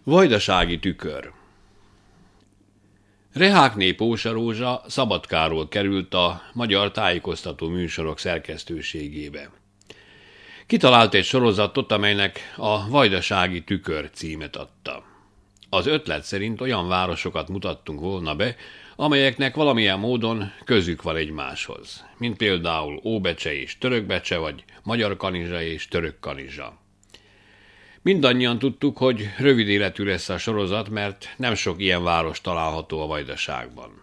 Vajdasági tükör. Rehákné Pósa Rózsa Szabadkáról került a Magyar Tájékoztató Műsorok szerkesztőségébe. Kitalált egy sorozatot, amelynek a Vajdasági tükör címet adta. Az ötlet szerint olyan városokat mutattunk volna be, amelyeknek valamilyen módon közük van egymáshoz, mint például Óbecse és Törökbecse, vagy Magyarkanizsa és Törökkanizsa. Mindannyian tudtuk, hogy rövid életű lesz a sorozat, mert nem sok ilyen város található a Vajdaságban.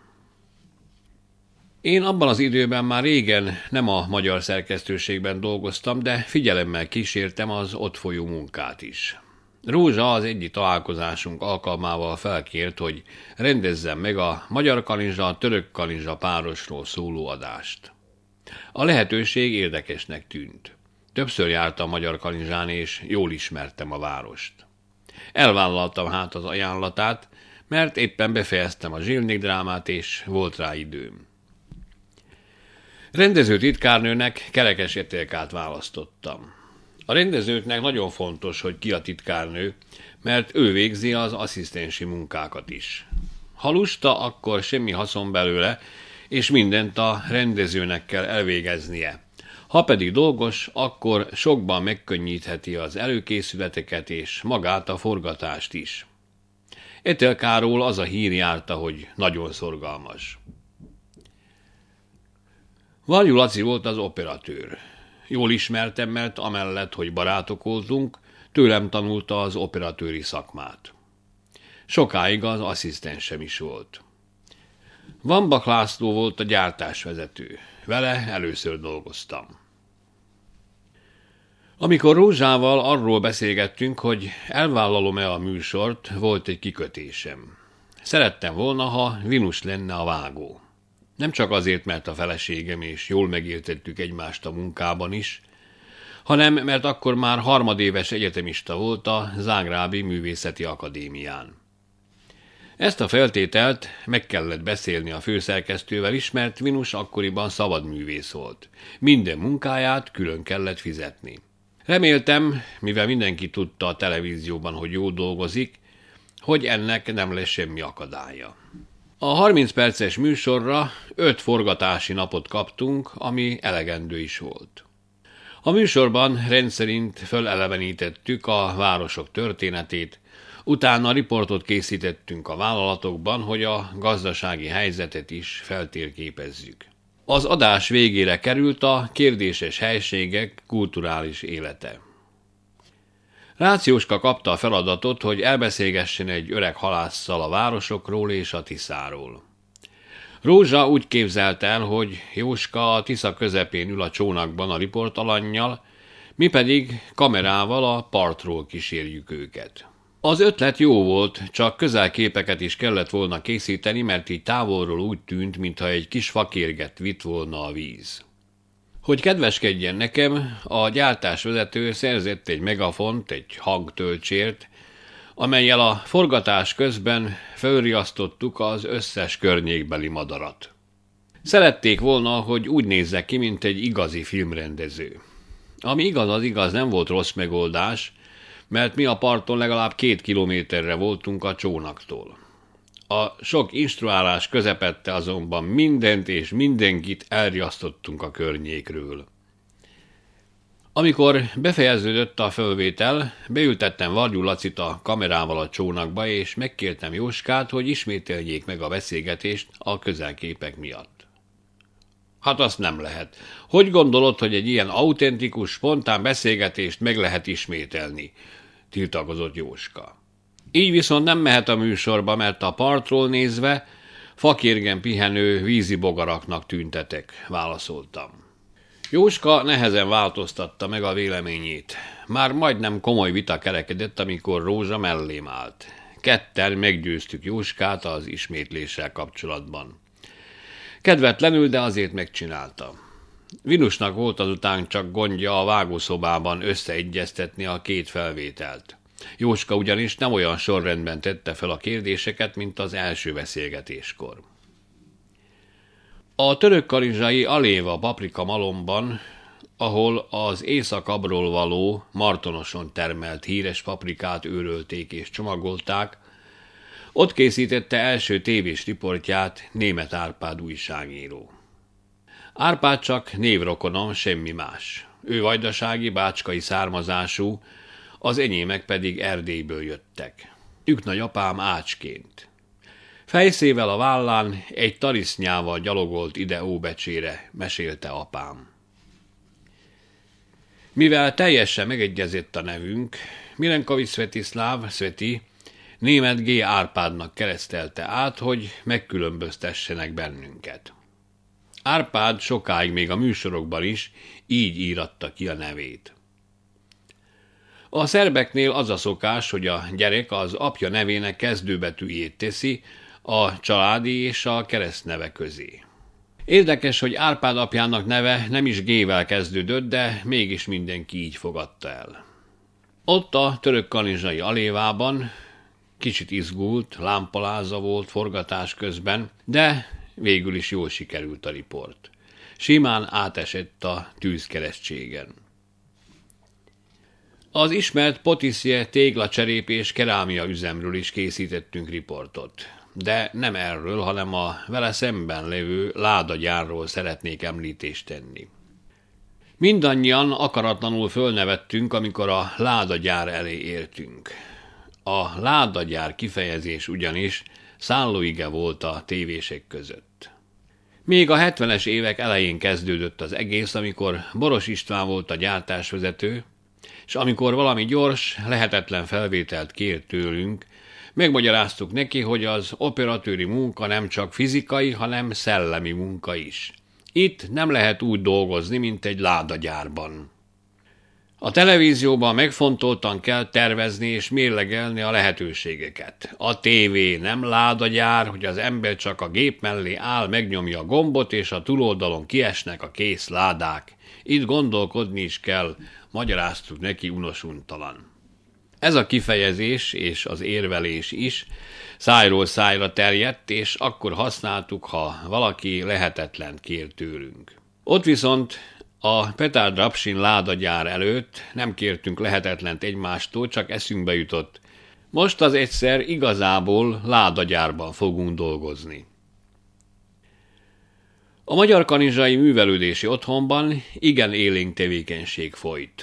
Én abban az időben már régen nem a magyar szerkesztőségben dolgoztam, de figyelemmel kísértem az ott folyó munkát is. Rózsa az egyik találkozásunk alkalmával felkért, hogy rendezzem meg a Magyarkanizsa-Törökkanizsa párosról szóló adást. A lehetőség érdekesnek tűnt. Többször jártam Magyarkanizsán, és jól ismertem a várost. Elvállaltam hát az ajánlatát, mert éppen befejeztem a Zsilnik drámát, és volt rá időm. Rendező titkárnőnek Kerekes Etelkát választottam. A rendezőknek nagyon fontos, hogy ki a titkárnő, mert ő végzi az asszisztensi munkákat is. Ha lusta, akkor semmi haszon belőle, és mindent a rendezőnek kell elvégeznie. Ha pedig dolgos, akkor sokban megkönnyítheti az előkészületeket és magát a forgatást is. Etelkáról az a hír járta, hogy nagyon szorgalmas. Varjú Laci volt az operatőr. Jól ismertem, mert amellett, hogy barátok voltunk, tőlem tanulta az operatőri szakmát. Sokáig az asszisztensem is volt. Vambak László volt a gyártásvezető. Vele először dolgoztam. Amikor Rózsával arról beszélgettünk, hogy elvállalom-e a műsort, volt egy kikötésem. Szerettem volna, ha Vinus lenne a vágó. Nem csak azért, mert a feleségem és jól megértettük egymást a munkában is, hanem mert akkor már harmadéves egyetemista volt a Zágrábi Művészeti Akadémián. Ezt a feltételt meg kellett beszélni a főszerkesztővel is, mert Vinus akkoriban szabadművész volt. Minden munkáját külön kellett fizetni. Reméltem, mivel mindenki tudta a televízióban, hogy jól dolgozik, hogy ennek nem lesz semmi akadálya. A 30 perces műsorra 5 forgatási napot kaptunk, ami elegendő is volt. A műsorban rendszerint fölelevenítettük a városok történetét, utána riportot készítettünk a vállalatokban, hogy a gazdasági helyzetet is feltérképezzük. Az adás végére került a kérdéses helységek kulturális élete. Rácz kapta a feladatot, hogy elbeszélgessen egy öreg halásszal a városokról és a Tiszáról. Rózsa úgy képzelt el, hogy Jóska a Tisza közepén ül a csónakban a riportalannyal, mi pedig kamerával a partról kísérjük őket. Az ötlet jó volt, csak közelképeket is kellett volna készíteni, mert így távolról úgy tűnt, mintha egy kis fakérget vitt volna a víz. Hogy kedveskedjen nekem, a gyártásvezető szerzett egy megafont, egy hangtöltsért, amellyel a forgatás közben felriasztottuk az összes környékbeli madarat. Szerették volna, hogy úgy nézzek ki, mint egy igazi filmrendező. Ami igaz, az igaz, nem volt rossz megoldás, mert mi a parton legalább 2 kilométerre voltunk a csónaktól. A sok instruálás közepette azonban mindent és mindenkit elriasztottunk a környékről. Amikor befejeződött a fölvétel, beültettem Varjú Lacit a kamerával a csónakba, és megkértem Jóskát, hogy ismételjék meg a beszélgetést a közelképek miatt. Hát azt nem lehet. Hogy gondolod, hogy egy ilyen autentikus, spontán beszélgetést meg lehet ismételni? Tiltakozott Jóska. Így viszont nem mehet a műsorba, mert a partról nézve fakérgen pihenő vízi bogaraknak tüntetek, válaszoltam. Jóska nehezen változtatta meg a véleményét. Már majdnem komoly vita kerekedett, amikor Rózsa mellém állt. Ketten meggyőztük Jóskát az ismétléssel kapcsolatban. Kedvetlenül, de azért megcsinálta. Vinusnak volt azután csak gondja a vágószobában összeegyeztetni a 2 felvételt. Jóska ugyanis nem olyan sorrendben tette fel a kérdéseket, mint az első beszélgetéskor. A törökkanizsai Aléva paprika malomban ahol az északabbról való, Martonoson termelt híres paprikát őrölték és csomagolták, ott készítette első tévés riportját Németh Árpád újságíró. Árpád csak névrokonom, semmi más. Ő vajdasági, bácskai származású, az enyémek pedig Erdélyből jöttek. Nagyapám ácsként. Fejszével a vállán egy tarisznyával gyalogolt ide Óbecsére, mesélte apám. Mivel teljesen megegyezett a nevünk, Milenkovics Svetiszláv, Sveti, Németh G. Árpádnak keresztelte át, hogy megkülönböztessenek bennünket. Árpád sokáig még a műsorokban is így íratta ki a nevét. A szerbeknél az a szokás, hogy a gyerek az apja nevének kezdőbetűjét teszi a családi és a keresztneve közé. Érdekes, hogy Árpád apjának neve nem is G-vel kezdődött, de mégis mindenki így fogadta el. Ott a Törökkanizsai alévában kicsit izgult, lámpaláza volt forgatás közben, de végül is jól sikerült a riport. Simán átesett a tűzkeresztségen. Az ismert Potiszje téglacserépés kerámia üzemről is készítettünk riportot. De nem erről, hanem a vele szemben lévő ládagyárról szeretnék említést tenni. Mindannyian akaratlanul fölnevettünk, amikor a ládagyár elé értünk. A ládagyár kifejezés ugyanis szállóige volt a tévések között. Még a 70-es évek elején kezdődött az egész, amikor Boros István volt a gyártásvezető, és amikor valami gyors, lehetetlen felvételt kért tőlünk, megmagyaráztuk neki, hogy az operatőri munka nem csak fizikai, hanem szellemi munka is. Itt nem lehet úgy dolgozni, mint egy ládagyárban. A televízióban megfontoltan kell tervezni és mérlegelni a lehetőségeket. A tévé nem ládagyár, hogy az ember csak a gép mellé áll, megnyomja a gombot, és a túloldalon kiesnek a kész ládák. Itt gondolkodni is kell, magyaráztuk neki unosuntalan. Ez a kifejezés és az érvelés is szájról szájra terjedt, és akkor használtuk, ha valaki lehetetlent kér tőlünk. Ott viszont a Petár Drapsin ládagyár előtt nem kértünk lehetetlent egymástól, csak eszünkbe jutott. Most az egyszer igazából ládagyárban fogunk dolgozni. A Magyarkanizsai Művelődési Otthonban igen élénk tevékenység folyt.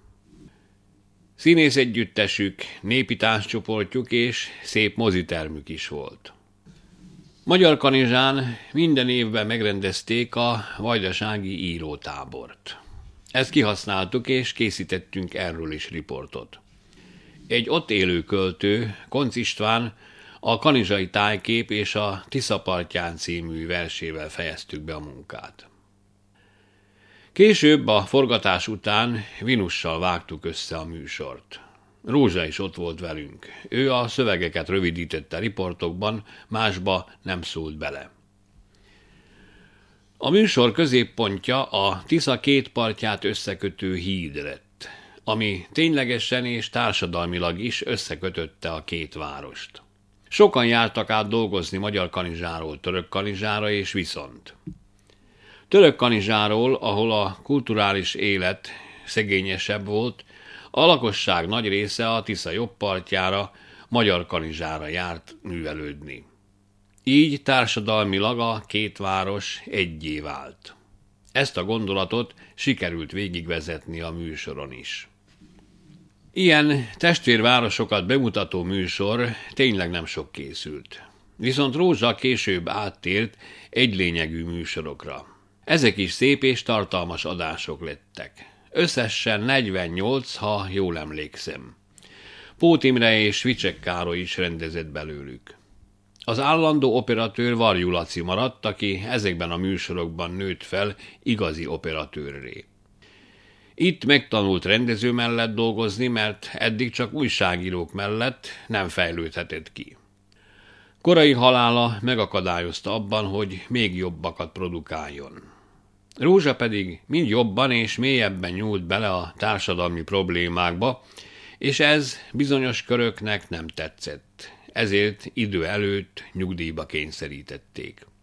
Színészegyüttesük, népi tánccsoportjuk és szép mozitermük is volt. Magyarkanizsán minden évben megrendezték a vajdasági írótábort. Ezt kihasználtuk és készítettünk erről is riportot. Egy ott élő költő, Koncz István, a Kanizsai tájkép és a Tisza partján című versével fejeztük be a munkát. Később a forgatás után Vinussal vágtuk össze a műsort. Rózsa is ott volt velünk. Ő a szövegeket rövidítette riportokban, másba nem szólt bele. A műsor középpontja a Tisza két partját összekötő híd lett, ami ténylegesen és társadalmilag is összekötötte a két várost. Sokan jártak át dolgozni Magyarkanizsáról Törökkanizsára és viszont. Törökkanizsáról, ahol a kulturális élet szegényesebb volt, a lakosság nagy része a Tisza jobb partjára, Magyarkanizsára járt művelődni. Így társadalmilag a két város eggyé vált. Ezt a gondolatot sikerült végigvezetni a műsoron is. Ilyen testvérvárosokat bemutató műsor tényleg nem sok készült. Viszont Rózsa később áttért egylényegű műsorokra. Ezek is szép és tartalmas adások lettek. Összesen 48, ha jól emlékszem. Pót Imre és Vicsek Károly is rendezett belőlük. Az állandó operatőr Varjú Laci maradt, aki ezekben a műsorokban nőtt fel igazi operatőrré. Itt megtanult rendező mellett dolgozni, mert eddig csak újságírók mellett nem fejlődhetett ki. Korai halála megakadályozta abban, hogy még jobbakat produkáljon. Rózsa pedig mind jobban és mélyebben nyúlt bele a társadalmi problémákba, és ez bizonyos köröknek nem tetszett. Ezért idő előtt nyugdíjba kényszerítették.